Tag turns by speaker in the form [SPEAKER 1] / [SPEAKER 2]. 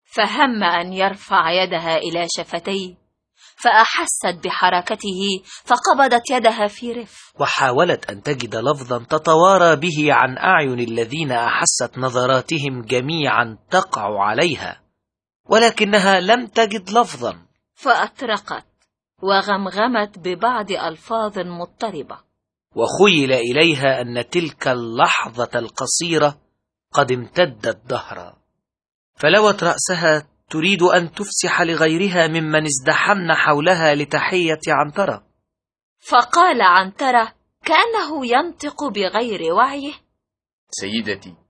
[SPEAKER 1] فهم أن يرفع يدها إلى شفتيه، فأحست بحركته فقبضت يدها في رفق،
[SPEAKER 2] وحاولت أن تجد لفظا تتوارى به عن أعين الذين أحست نظراتهم جميعا تقع عليها، ولكنها لم تجد لفظا،
[SPEAKER 1] فأطرقت وغمغمت ببعض ألفاظ مضطربة،
[SPEAKER 2] وخيل إليها أن تلك اللحظة القصيرة قد امتدت دهرا، فلوت رأسها تريد أن تفسح لغيرها ممن ازدحمن حولها لتحية عنترة.
[SPEAKER 1] فقال عنترة كأنه ينطق بغير وعيه:
[SPEAKER 3] سيدتي،